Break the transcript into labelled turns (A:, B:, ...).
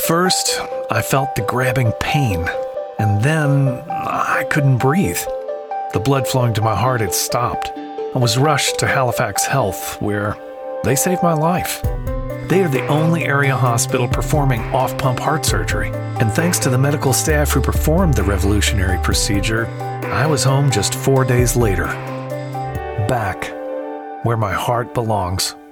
A: first, I felt the grabbing pain, and then I couldn't breathe. The blood flowing to my heart had stopped. I was rushed to Halifax Health, where they saved my life. They are the only area hospital performing off-pump heart surgery, and thanks to the medical staff who performed the revolutionary procedure, I was home just 4 days later, back where my heart belongs.